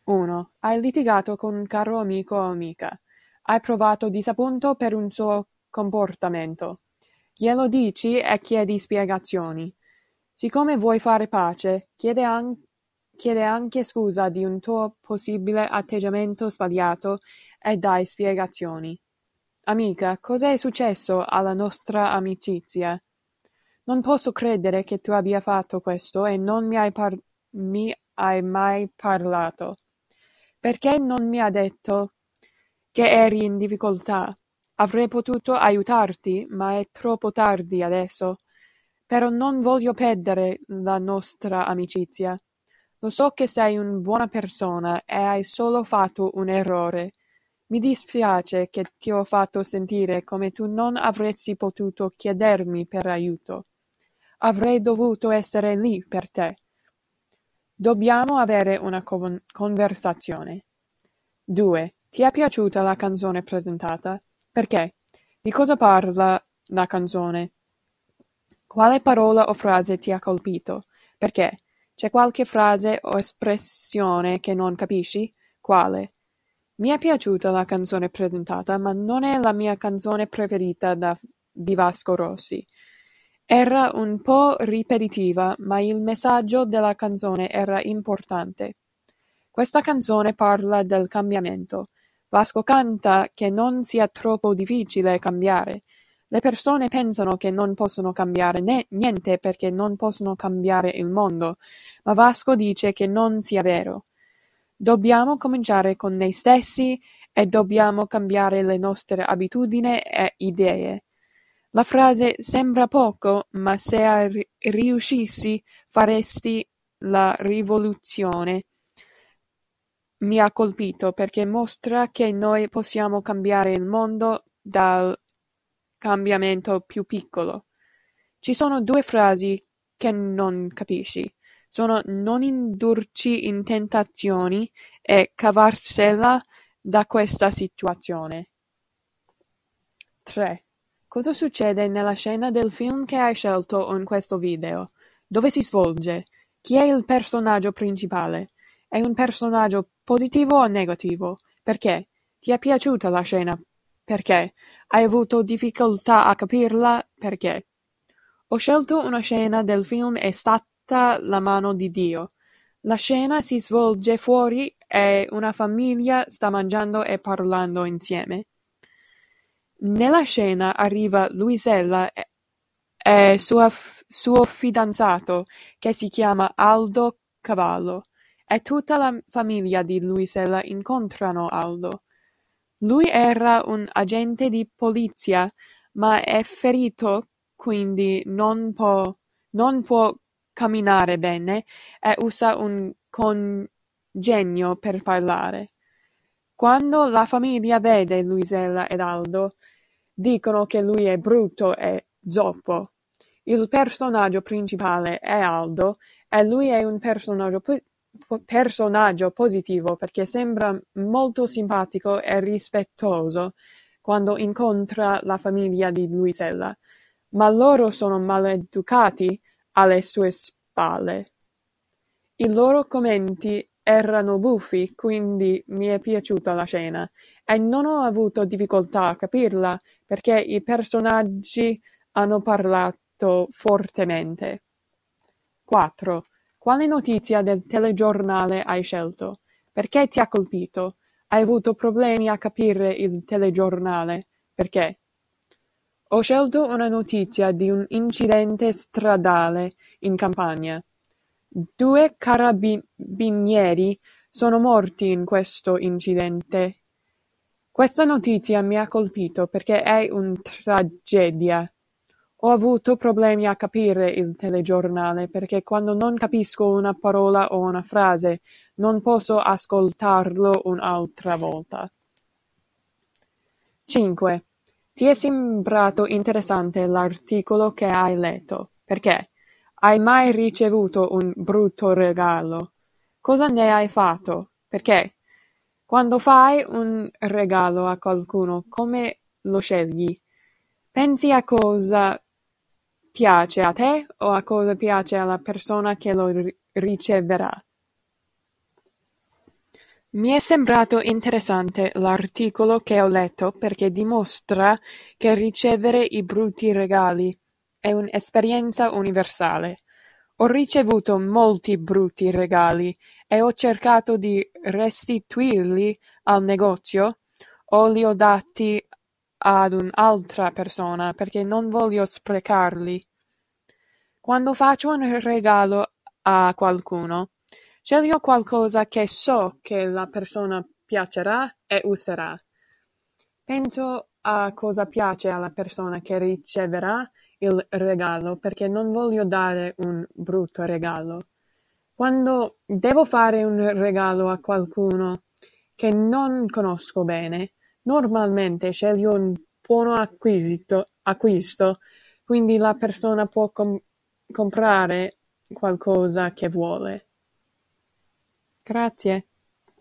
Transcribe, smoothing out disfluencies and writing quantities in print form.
1. Hai litigato con un caro amico o amica. Hai provato disappunto per un suo comportamento. Glielo dici e chiedi spiegazioni. Siccome vuoi fare pace, chiede anche scusa di un tuo possibile atteggiamento sbagliato e dai spiegazioni. Amica, cosa è successo alla nostra amicizia? Non posso credere che tu abbia fatto questo e non mi hai mai parlato. Perché non mi ha detto che eri in difficoltà? Avrei potuto aiutarti, ma è troppo tardi adesso. Però non voglio perdere la nostra amicizia. Lo so che sei una buona persona e hai solo fatto un errore. Mi dispiace che ti ho fatto sentire come tu non avresti potuto chiedermi per aiuto. Avrei dovuto essere lì per te. Dobbiamo avere una conversazione. 2. Ti è piaciuta la canzone presentata? Perché? Di cosa parla la canzone? Quale parola o frase ti ha colpito? Perché? C'è qualche frase o espressione che non capisci? Quale? Mi è piaciuta la canzone presentata, ma non è la mia canzone preferita di Vasco Rossi. Era un po' ripetitiva, ma il messaggio della canzone era importante. Questa canzone parla del cambiamento. Vasco canta che non sia troppo difficile cambiare. Le persone pensano che non possono cambiare niente perché non possono cambiare il mondo, ma Vasco dice che non sia vero. Dobbiamo cominciare con noi stessi e dobbiamo cambiare le nostre abitudini e idee. La frase sembra poco, ma se riuscissi faresti la rivoluzione. Mi ha colpito perché mostra che noi possiamo cambiare il mondo dal cambiamento più piccolo. Ci sono due frasi che non capisci. Sono non indurci in tentazioni e cavarsela da questa situazione. 3. Cosa succede nella scena del film che hai scelto in questo video? Dove si svolge? Chi è il personaggio principale? È un personaggio positivo o negativo? Perché? Ti è piaciuta la scena? Perché? Hai avuto difficoltà a capirla? Perché? Ho scelto una scena del film È stata la mano di Dio. La scena si svolge fuori e una famiglia sta mangiando e parlando insieme. Nella scena arriva Luisella e suo fidanzato, che si chiama Aldo Cavallo, e tutta la famiglia di Luisella incontrano Aldo. Lui era un agente di polizia, ma è ferito, quindi non può camminare bene e usa un congegno per parlare. Quando la famiglia vede Luisella ed Aldo, dicono che lui è brutto e zoppo. Il personaggio principale è Aldo e lui è un personaggio positivo perché sembra molto simpatico e rispettoso quando incontra la famiglia di Luisella, ma loro sono maleducati alle sue spalle. I loro commenti erano buffi, quindi mi è piaciuta la scena e non ho avuto difficoltà a capirla perché i personaggi hanno parlato fortemente. 4. Quale notizia del telegiornale hai scelto? Perché ti ha colpito? Hai avuto problemi a capire il telegiornale? Perché? Ho scelto una notizia di un incidente stradale in Campania. 2 carabinieri sono morti in questo incidente. Questa notizia mi ha colpito perché è una tragedia. Ho avuto problemi a capire il telegiornale perché quando non capisco una parola o una frase non posso ascoltarlo un'altra volta. 5. Ti è sembrato interessante l'articolo che hai letto? Perché? Hai mai ricevuto un brutto regalo? Cosa ne hai fatto? Perché? Quando fai un regalo a qualcuno, come lo scegli? Pensi a cosa piace a te o a cosa piace alla persona che lo riceverà? Mi è sembrato interessante l'articolo che ho letto perché dimostra che ricevere i brutti regali è un'esperienza universale. Ho ricevuto molti brutti regali e ho cercato di restituirli al negozio o li ho dati ad un'altra persona perché non voglio sprecarli. Quando faccio un regalo a qualcuno, sceglio qualcosa che so che la persona piacerà e userà. Penso a cosa piace alla persona che riceverà il regalo perché non voglio dare un brutto regalo. Quando devo fare un regalo a qualcuno che non conosco bene, normalmente sceglio un buono acquisto, quindi la persona può comprare qualcosa che vuole. Grazie.